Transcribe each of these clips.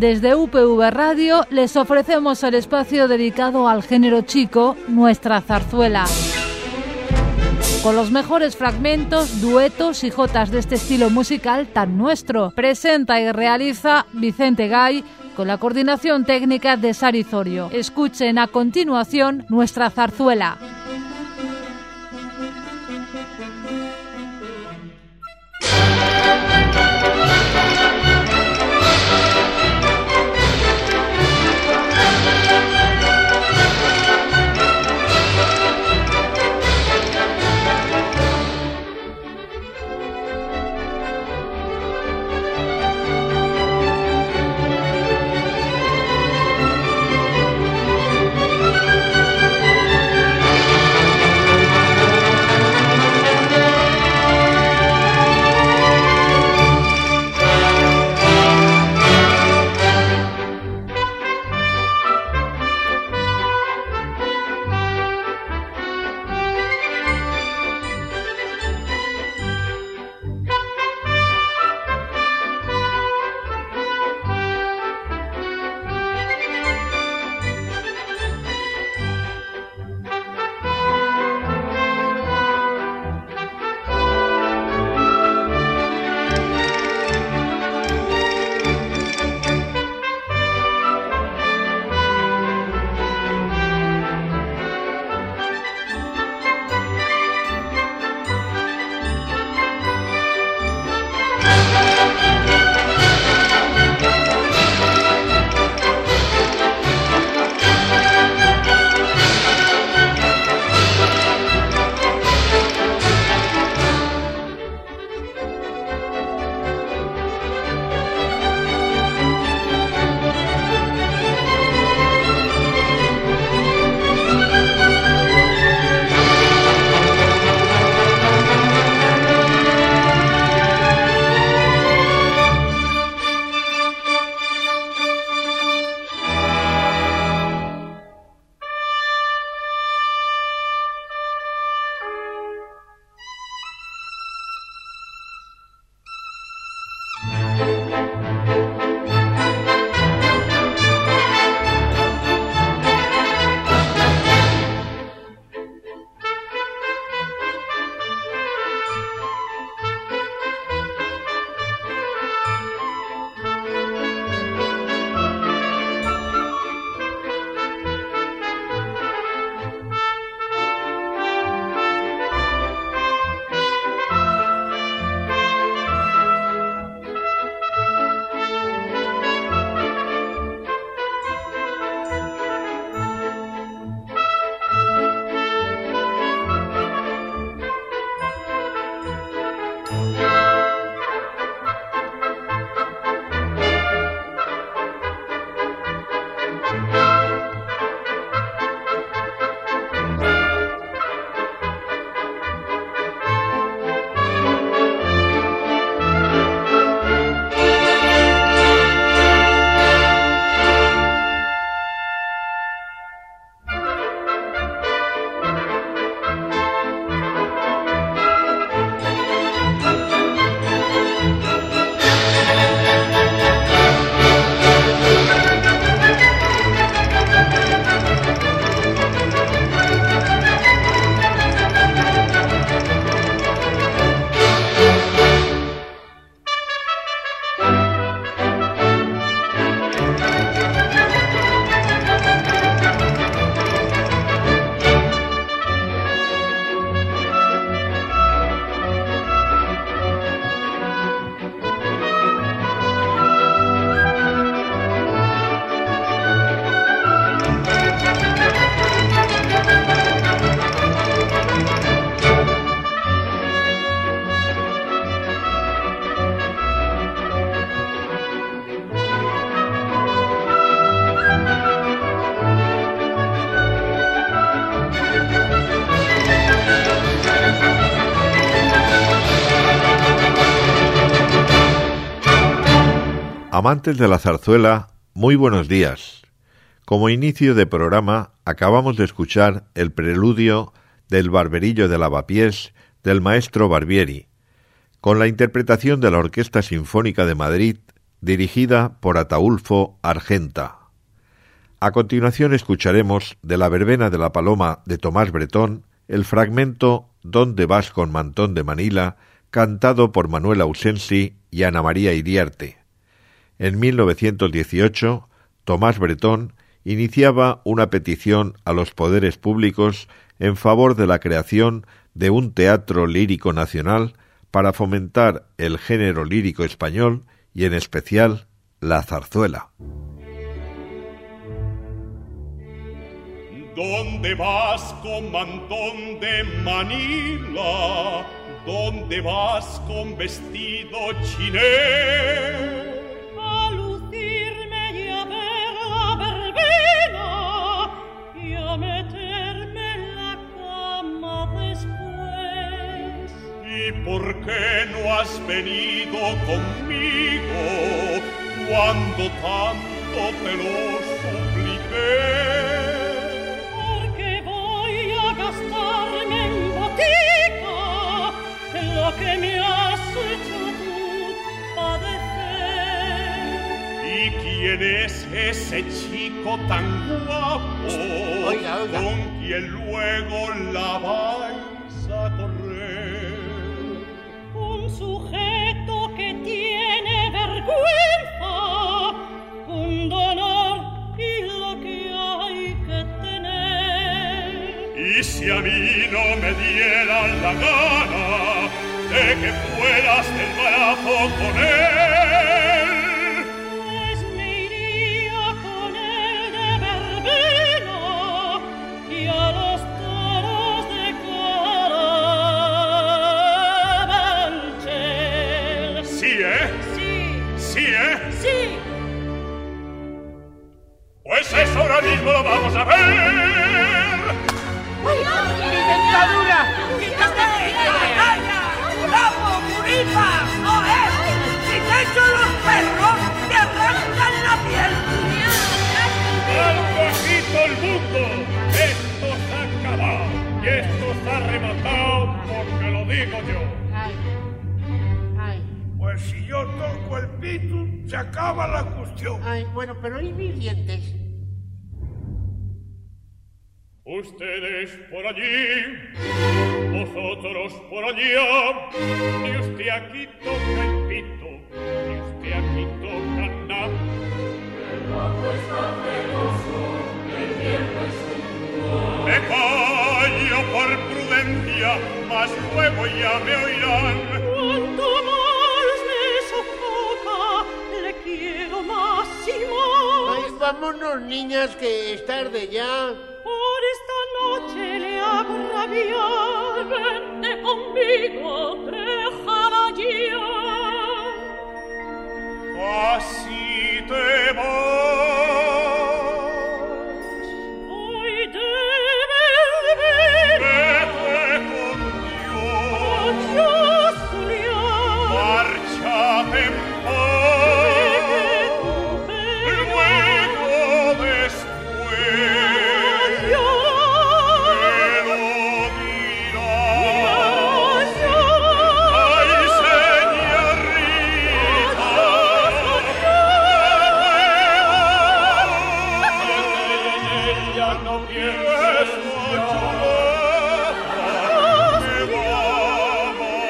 Desde UPV Radio les ofrecemos el espacio dedicado al género chico, Nuestra Zarzuela. Con los mejores fragmentos, duetos y jotas de este estilo musical tan nuestro. Presenta y realiza Vicente Gay con la coordinación técnica de Sari Zorio. Escuchen a continuación Nuestra Zarzuela. Amantes de la zarzuela, muy buenos días. Como inicio de programa, acabamos de escuchar el preludio del Barberillo de Lavapiés del maestro Barbieri, con la interpretación de la Orquesta Sinfónica de Madrid dirigida por Ataúlfo Argenta. A continuación escucharemos de la verbena de la Paloma de Tomás Bretón el fragmento «¿Dónde vas con mantón de Manila?», cantado por Manuel Ausensi y Ana María Iriarte. En 1918, Tomás Bretón iniciaba una petición a los poderes públicos en favor de la creación de un teatro lírico nacional para fomentar el género lírico español y en especial la zarzuela. ¿Dónde vas con mantón de Manila? ¿Dónde vas con vestido chiné? A lucirme y a ver la verbena y a meterme en la cama después. ¿Y por qué no has venido conmigo cuando tanto te lo supliqué? Porque voy a gastarme en botica lo que me has hecho tú padecer. ¿Y quién es ese chico tan guapo? Oiga. Con quien luego la vais a correr? Un sujeto que tiene vergüenza, pundonor y lo que hay que tener. Y si a mí no me dieran la gana de que fueras del brazo con él, Pues me iría con él de verbena y a los toros de Carabanchel. sí, ¿eh? Sí, Sí, ¿eh? sí. Pues eso ahora mismo lo vamos a ver. ¡Mi dentadura! ¡Quítate de la batalla! ¡Bravo, Puripa! ¡No es! ¡Si te echo los perros, te arrancan la piel! ¡Al bajito el mundo! Esto se ha acabado y esto se ha rematado porque lo digo yo. Pues si yo toco el pito, se acaba la cuestión. Ay, bueno, pero ¿y mis dientes? Ustedes por allí, vosotros por allá, ni usted aquí toca el pito, ni usted aquí toca nada. Me callo por prudencia, mas luego ya me oirán. Cuanto más me sofoca, le quiero más y más. Ay, vámonos, niñas, que es tarde ya. Por esta noche le hago rabiar, vente conmigo, déjala ya. Así te vas. Hoy debe ver, Vete con Dios. adiós, Julián. Márchate en paz. Luego después me lo dirás. Ay, señorita, ya no pienses mucho. Me va a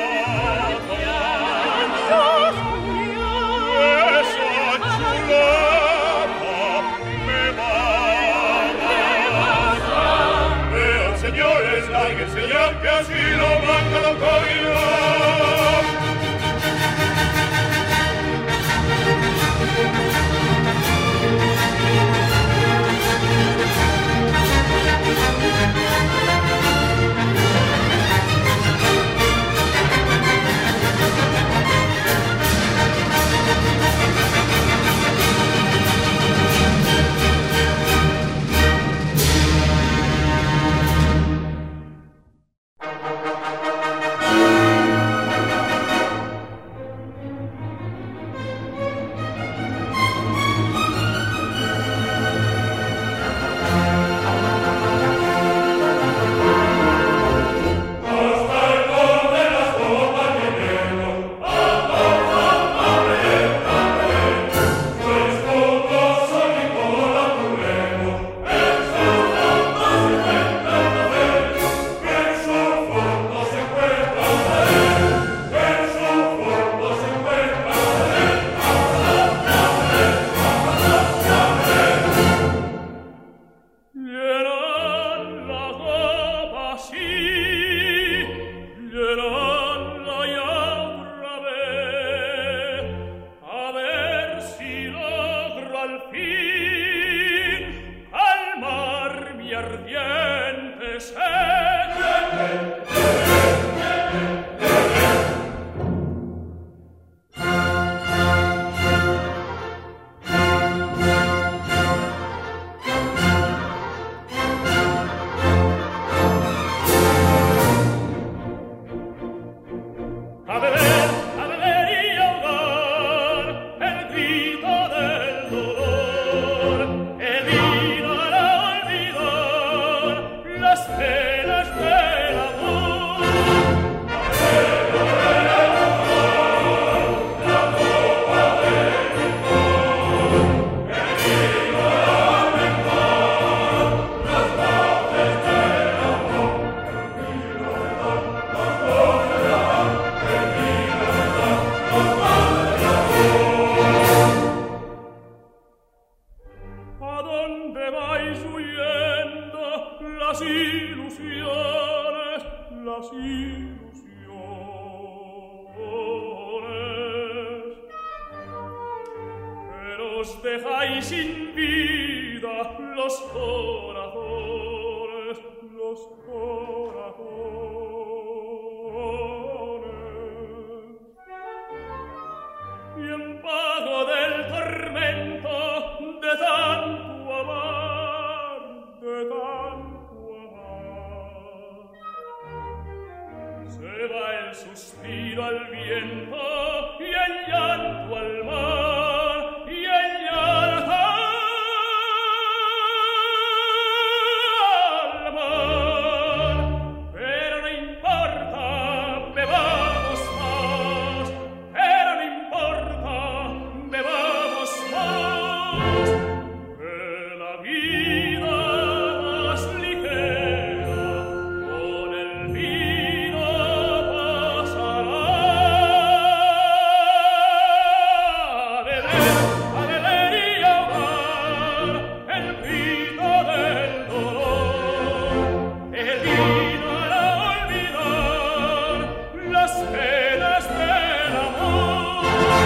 matar. Esa chulapa me va a matar. Vean, señores, lárguense ya, que así lo manda Don Código. las ilusiones, pero os dejáis sin vida los corazones, y en pago del tormento de tanto amar, se va el suspiro al viento y el llanto al mar, y el llanto al mar. Pero no importa, bebamos más, pero no importa, bebamos más, que la vida más ligera con el vino pasará. A beber y ahogar el vino del dolor, el vino hará olvidar las penas del amor.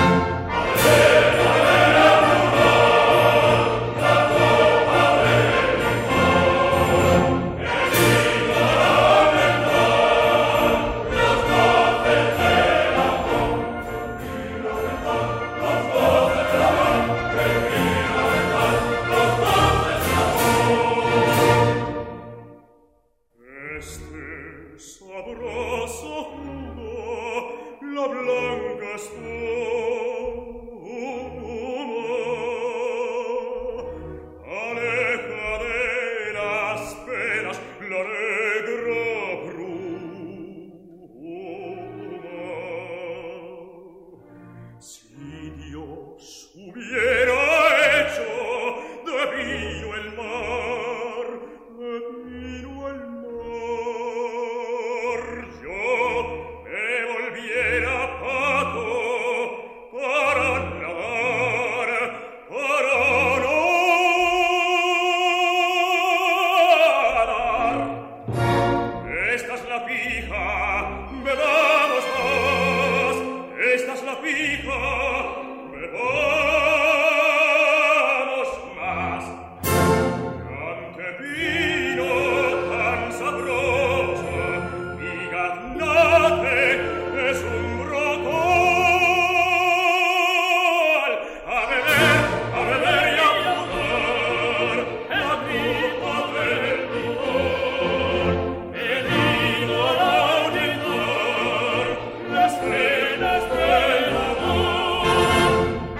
Este sabroso jugo, la blanca espuma, aleja de las penas la negra bruma. Si Dios hubiera hecho de vino el mar, yo me volviera pato para nadar, para nadar. Esta es la pija, bebamos más, esta es la pija, bebamos más. Ante vino tan sabroso, mi gaznate es un brotol. A beber y a jugar el vino del dolor, el vino hará olvidar las penas del amor.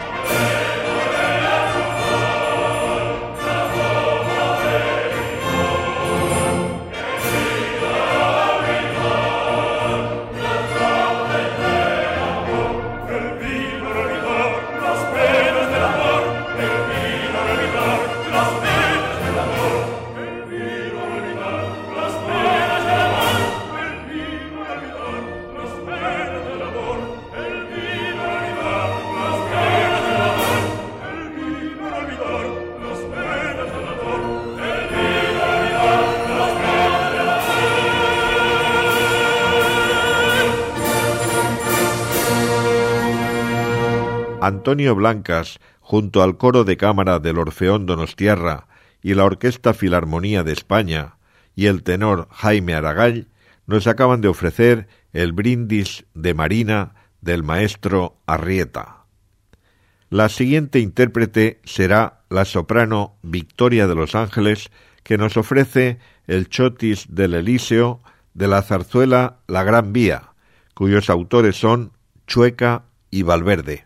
Antonio Blancas, junto al coro de cámara del Orfeón Donostiarra y la Orquesta Filarmonía de España y el tenor Jaime Aragall, nos acaban de ofrecer el brindis de Marina del maestro Arrieta. La siguiente intérprete será la soprano Victoria de los Ángeles, que nos ofrece el chotis del Elíseo de la zarzuela La Gran Vía, cuyos autores son Chueca y Valverde.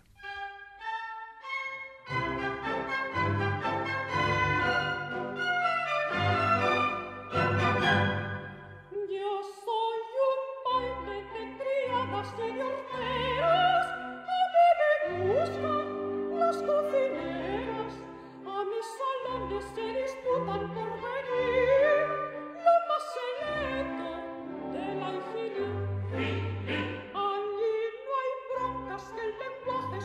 Allí no hay broncas que el lenguaje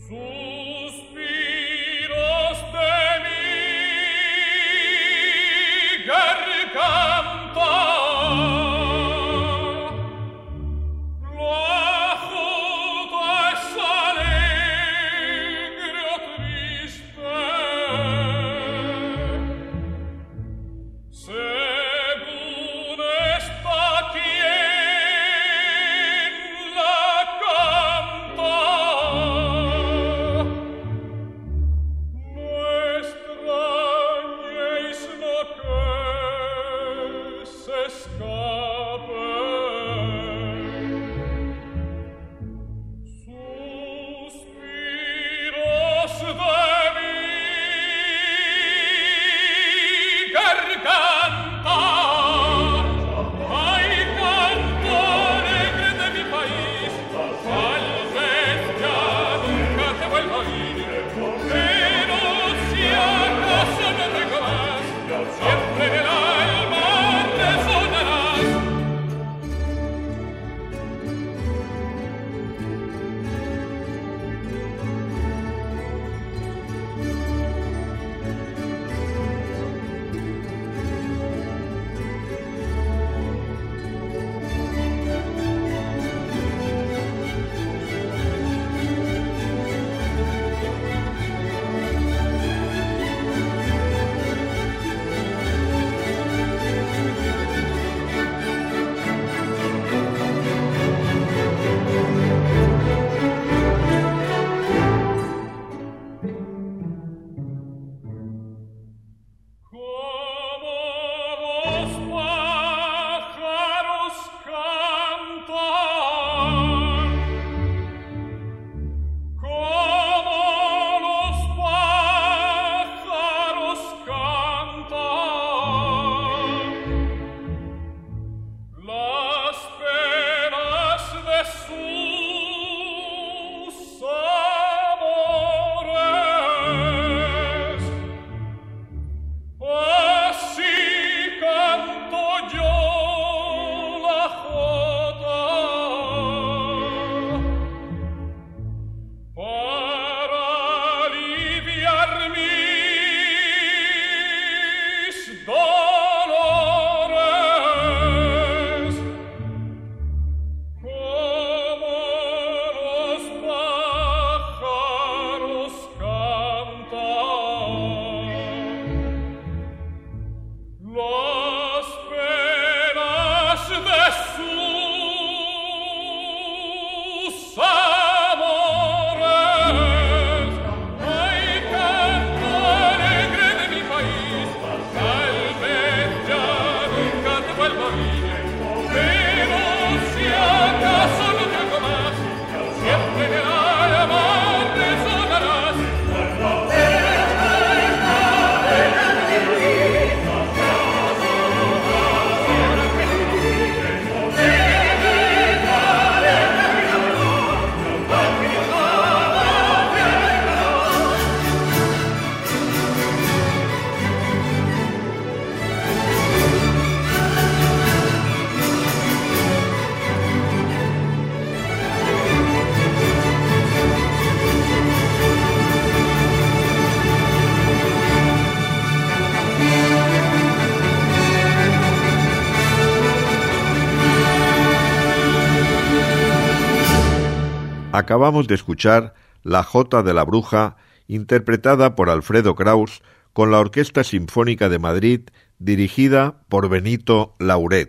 Acabamos de escuchar La Jota de la Bruja, interpretada por Alfredo Kraus con la Orquesta Sinfónica de Madrid, dirigida por Benito Lauret.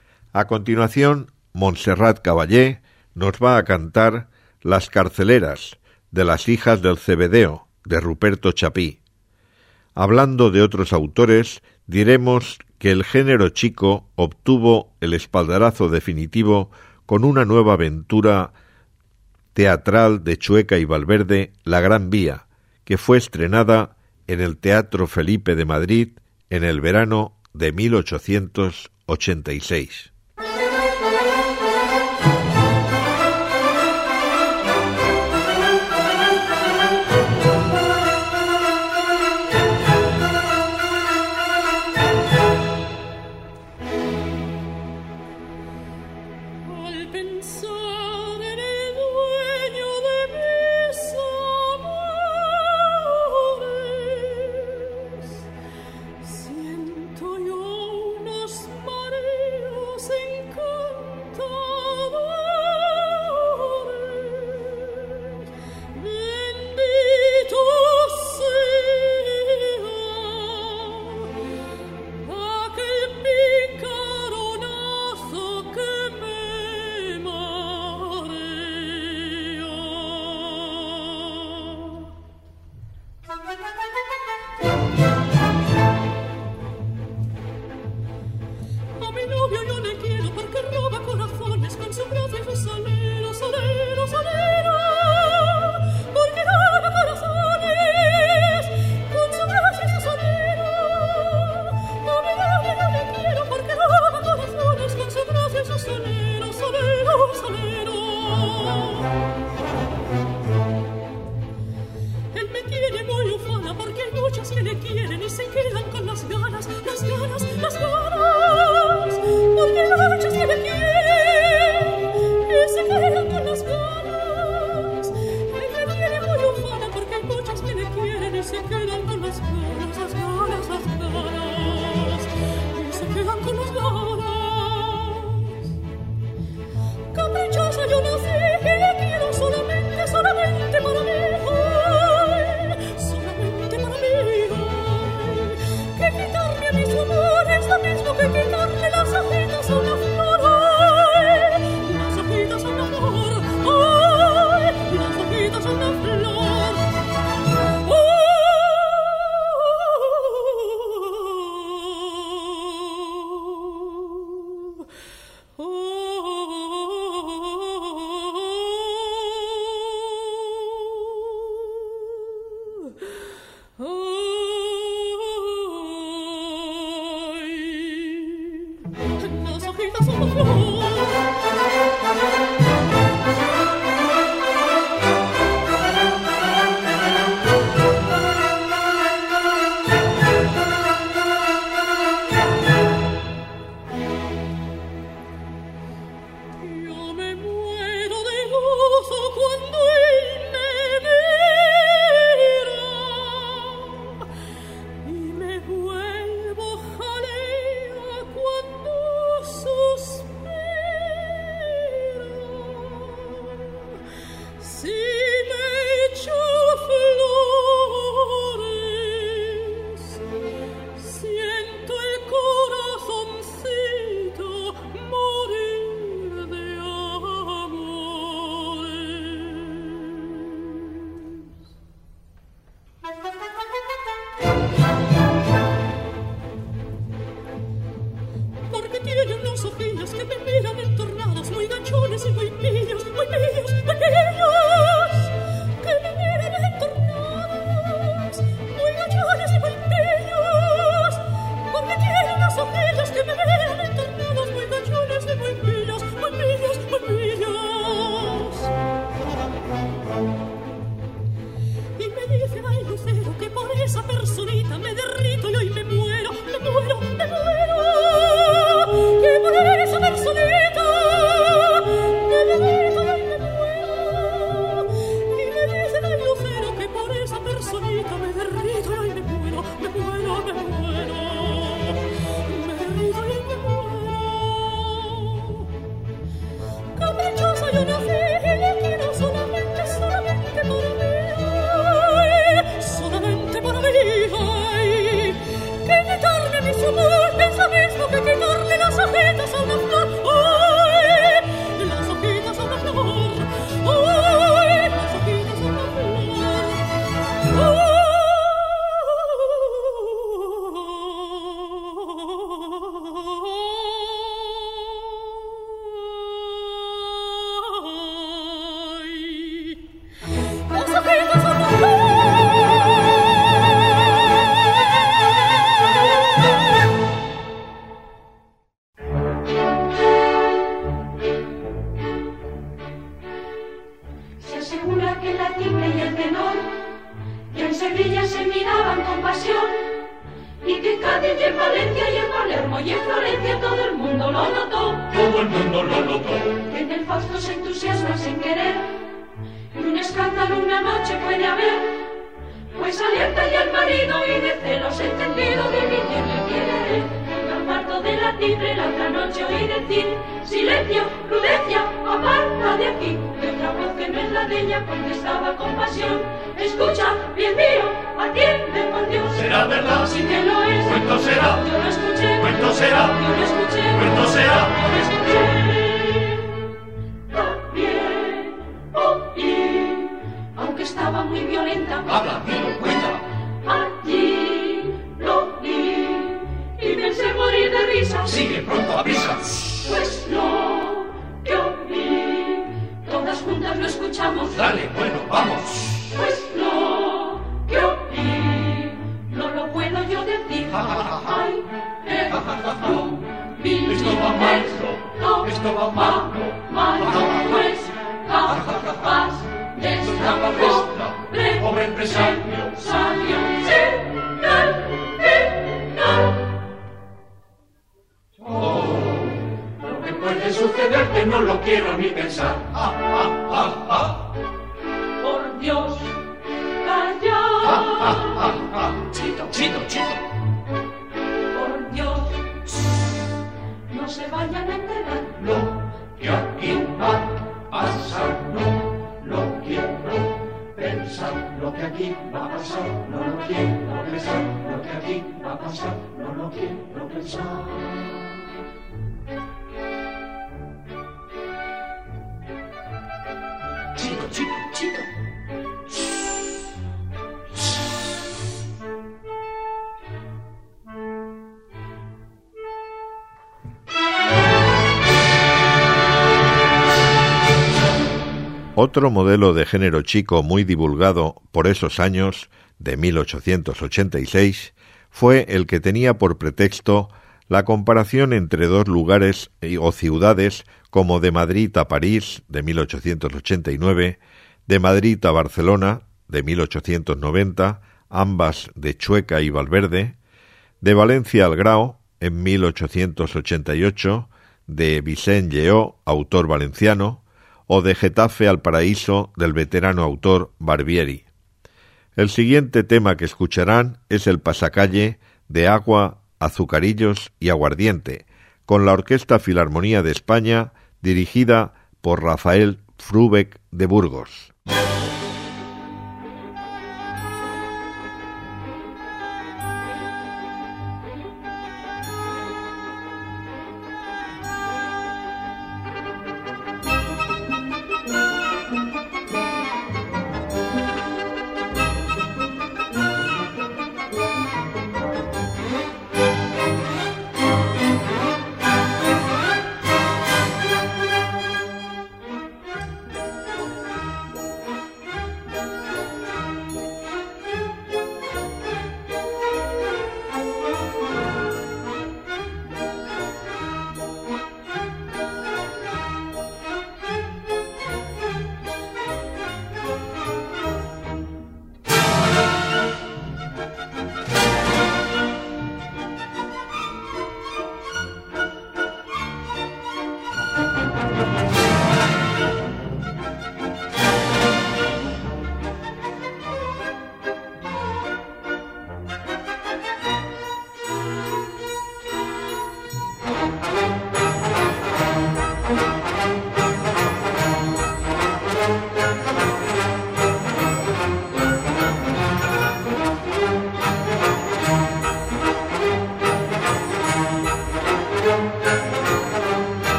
A continuación, Montserrat Caballé nos va a cantar Las Carceleras, de las hijas del Cebedeo, de Ruperto Chapí. Hablando de otros autores, diremos que el género chico obtuvo el espaldarazo definitivo con una nueva aventura teatral de Chueca y Valverde, La Gran Vía, que fue estrenada en el Teatro Felipe de Madrid en el verano de 1886. Al pensar en el dueño de mi ser, que le quieren y se quedan con las ganas, las ganas, las ganas. Porque hay muchos que le quieren y se quedan con las ganas. Ella viene muy ufana porque hay muchos que le quieren y se quedan con las ganas, las ganas, las ganas. Y se quedan con las ganas. Caprichosa yo nací y le quiero solamente, solamente para mí. Que quitarle a mi su amor es lo mismo que quitarle las hojitas a una flor. Ay, las hojitas a una flor. Ay, las hojitas a una flor. Esto va mal, pues, capaz de esta pobre empresario, sabio, sí, que no lo quiero ni pensar. Por Dios, calla. Chito, chito, chito. Por Dios, no se vayan a enterar. Lo que aquí va a pasar, no lo quiero pensar. Lo que aquí va a pasar, no lo quiero pensar. Lo que aquí va a pasar, no lo quiero pensar. Chito, chito, chito. Otro modelo de género chico muy divulgado por esos años, de 1886, fue el que tenía por pretexto la comparación entre dos lugares o ciudades como de Madrid a París, de 1889, de Madrid a Barcelona, de 1890, ambas de Chueca y Valverde, de Valencia al Grao, en 1888, de Vicent Lleó, autor valenciano, o de Getafe al Paraíso, del veterano autor Barbieri. El siguiente tema que escucharán es el pasacalle de Agua, Azucarillos y Aguardiente, con la Orquesta Filarmonía de España, dirigida por Rafael Frubeck de Burgos.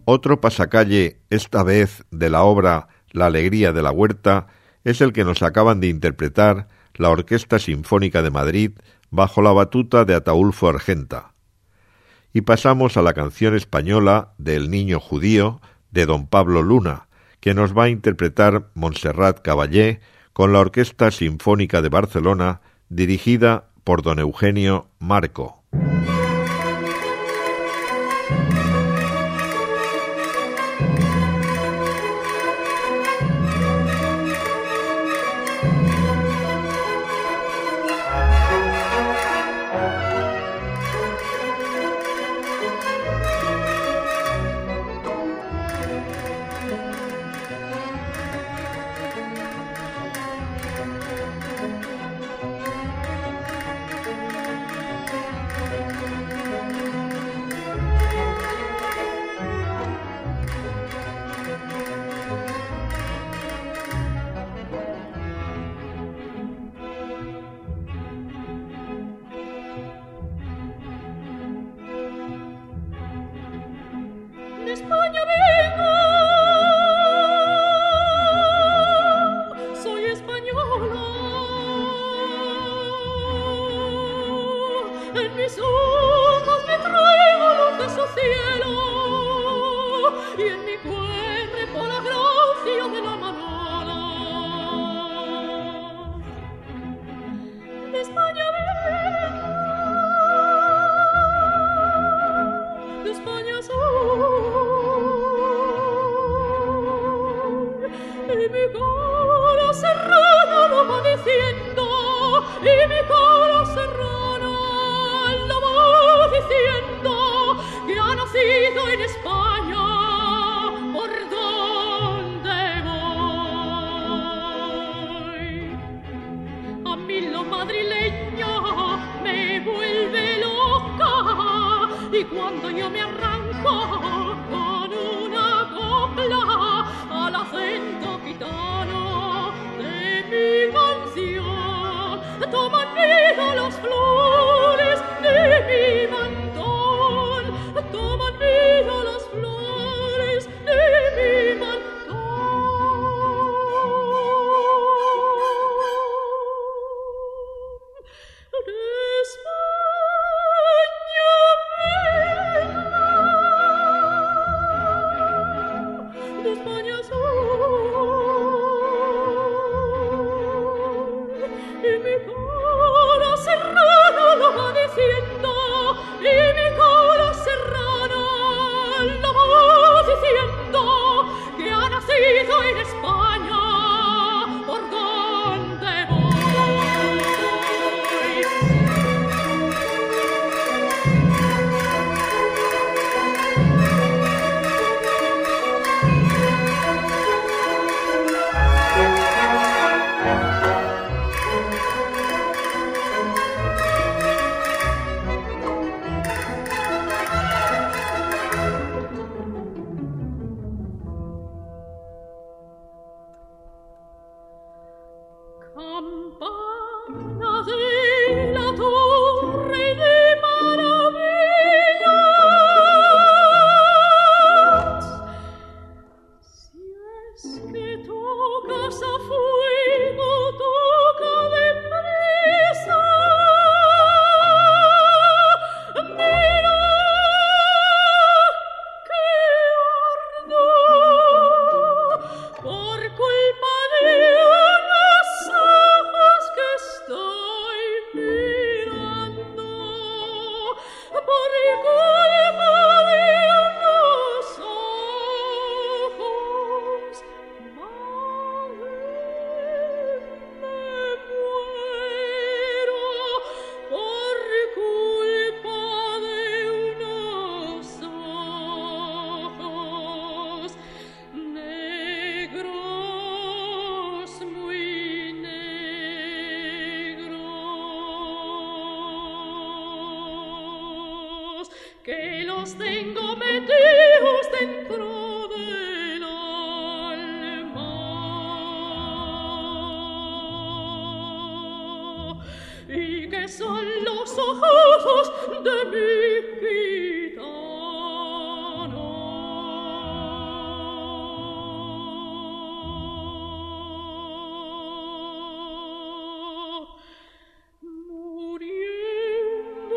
Otro pasacalle, esta vez de la obra La alegría de la huerta, es el que nos acaban de interpretar la Orquesta Sinfónica de Madrid bajo la batuta de Ataúlfo Argenta. Y pasamos a la canción española de El niño judío de don Pablo Luna, que nos va a interpretar Montserrat Caballé con la Orquesta Sinfónica de Barcelona, dirigida por don Eugenio Marco. De España vengo, soy española. En mis ojos me traigo luz de su cielo y en mi cuerpo la gracia de la Manala. De España vengo, de España soy. Y mi cara serrana lo va diciendo, y mi cara serrana lo va diciendo, que ha nacido en España, por donde voy. A mí lo madrileño me vuelve loca, y cuando yo me arranco con una copla al acento gitano de mi canción, toman vida las flores de mi mantón, toman vida las flores de mi mantón. De España vengo, de España soy, y mi cara serrana lo va diciendo, y mi cara serrana lo va diciendo, que ha nacido en España, por donde voy. Campana de la torre de maravillas, si es que tocas a fuego, toca deprisa. Mira que ardo por culpa de unos ojos que estoy mirando, por culpa de unos ojos, madre, me muero, por culpa de unos ojos negros, muy negros, que los tengo metidos dentro del alma, y que son los ojos de mi gitano.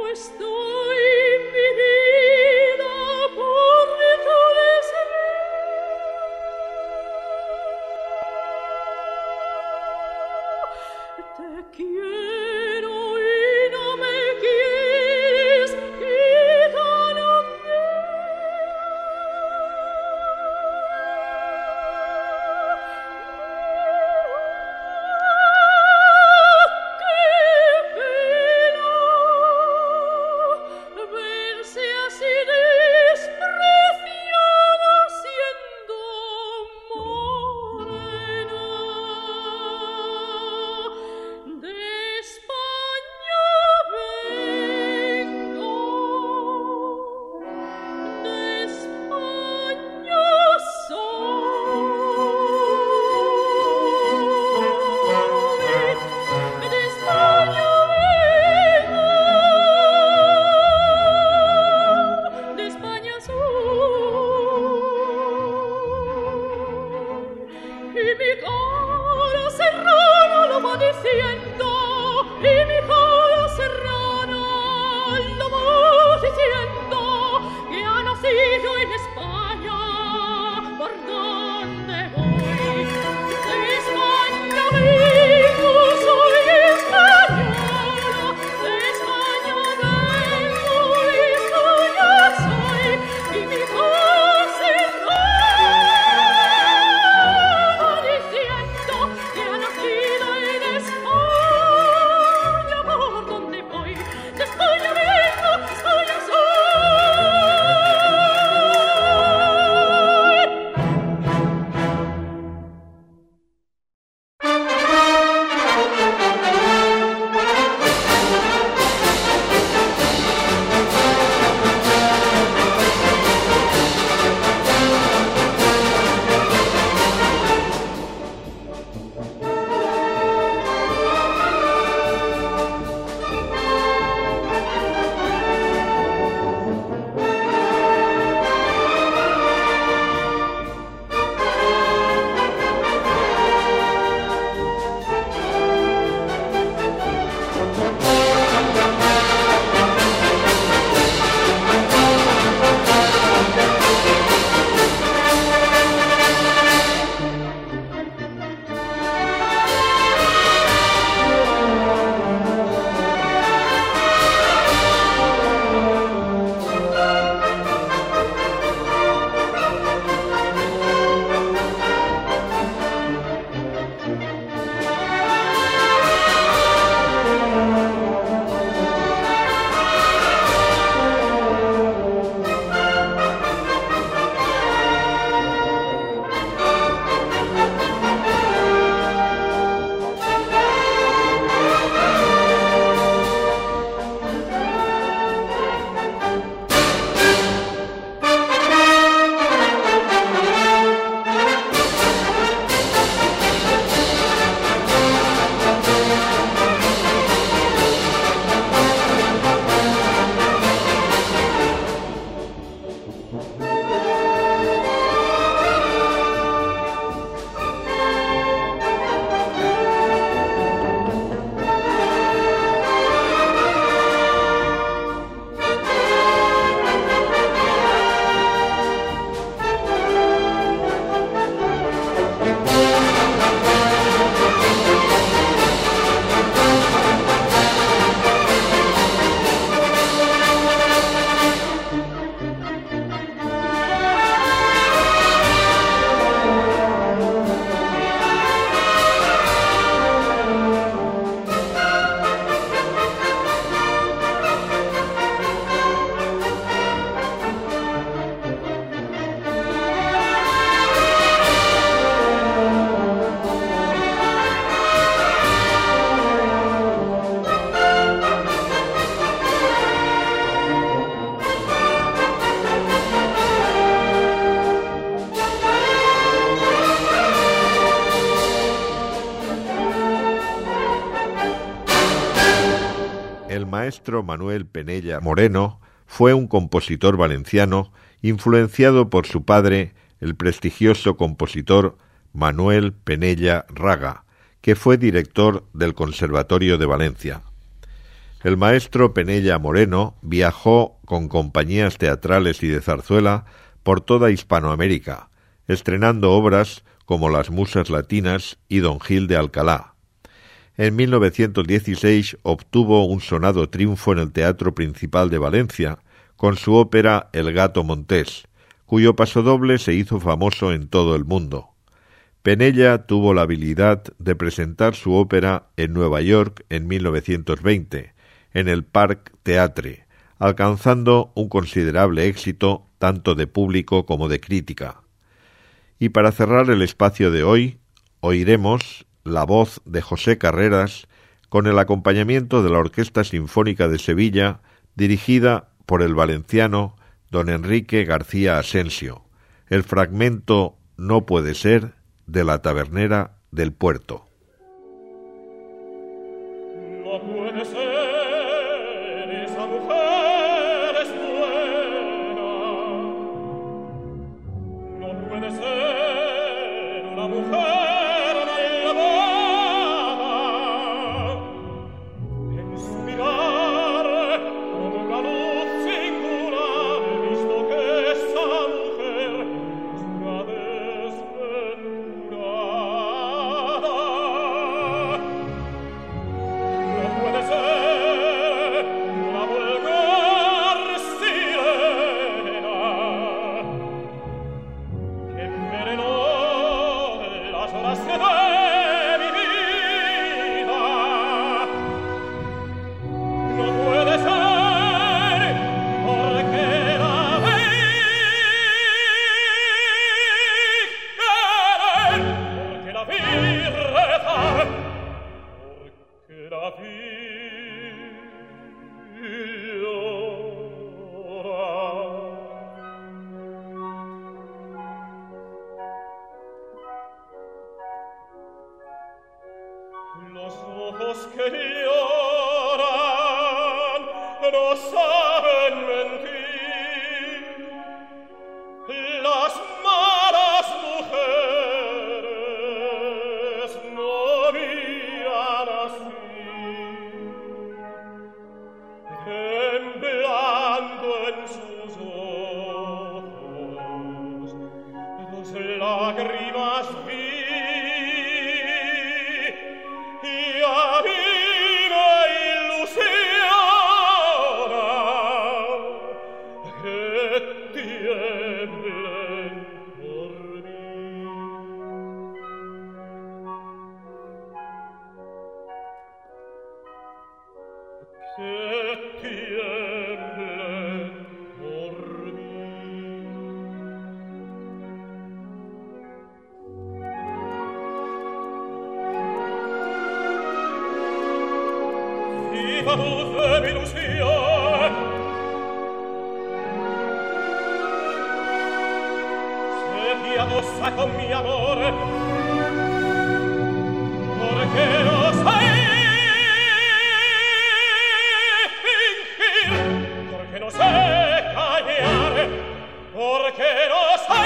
maestro Manuel Penella Moreno fue un compositor valenciano influenciado por su padre, el prestigioso compositor Manuel Penella Raga, que fue director del Conservatorio de Valencia. El maestro Penella Moreno viajó con compañías teatrales y de zarzuela por toda Hispanoamérica, estrenando obras como Las Musas Latinas y Don Gil de Alcalá. En 1916 obtuvo un sonado triunfo en el Teatro Principal de Valencia con su ópera El Gato Montés, cuyo pasodoble se hizo famoso en todo el mundo. Penella tuvo la habilidad de presentar su ópera en Nueva York en 1920, en el Park Theatre, alcanzando un considerable éxito tanto de público como de crítica. Y para cerrar el espacio de hoy, oiremos la voz de José Carreras con el acompañamiento de la Orquesta Sinfónica de Sevilla, dirigida por el valenciano don Enrique García Asensio, el fragmento No puede ser de La tabernera del puerto. No puede ser, esa mujer es buena. No puede ser una mujer malvada. En su mirar, como una luz singular, he visto que esa mujer es una desventurada. No puede ser una vulgar sirena que envenenó las horas de mi vida. No puede ser porque la vi querer, porque la vi rezar, porque la vi llorar. Los ojos que lloran no saben mentir. Las malas mujeres no miran así. Temblando en sus ojos, dos lágrimas vi. Y a mí me ilusiona que tiemblen por mí. Que tiemblen por mí. Viva luz de mi ilusión, sé piadosa con mi amor, porque no sé fingir, porque no sé callar, porque no sé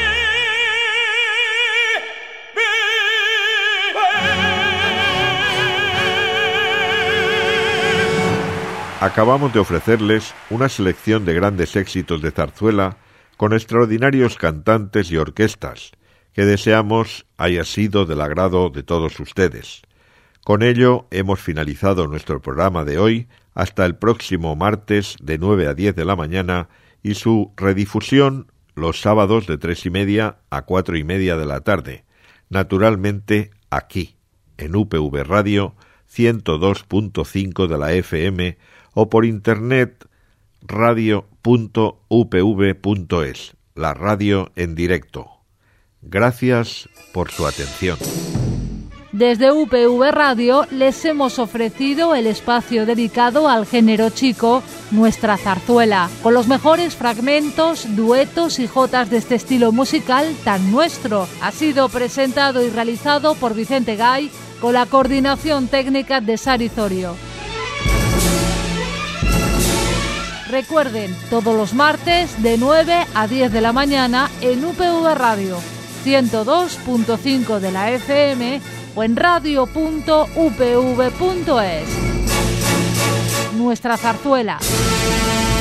Acabamos de ofrecerles una selección de grandes éxitos de zarzuela con extraordinarios cantantes y orquestas, que deseamos haya sido del agrado de todos ustedes. Con ello hemos finalizado nuestro programa de hoy hasta el próximo martes de 9 a 10 de la mañana y su redifusión los sábados de 3:30 a 4:30 de la tarde, naturalmente aquí, en UPV Radio 102.5 de la FM o por internet radio.upv.es, la radio en directo. Gracias por su atención. Desde UPV Radio les hemos ofrecido el espacio dedicado al género chico, Nuestra Zarzuela, con los mejores fragmentos, duetos y jotas de este estilo musical tan nuestro. Ha sido presentado y realizado por Vicente Gay, con la coordinación técnica de Sari Zorio. Recuerden, todos los martes de 9 a 10 de la mañana en UPV Radio 102.5 de la FM o en radio.upv.es. nuestra zarzuela.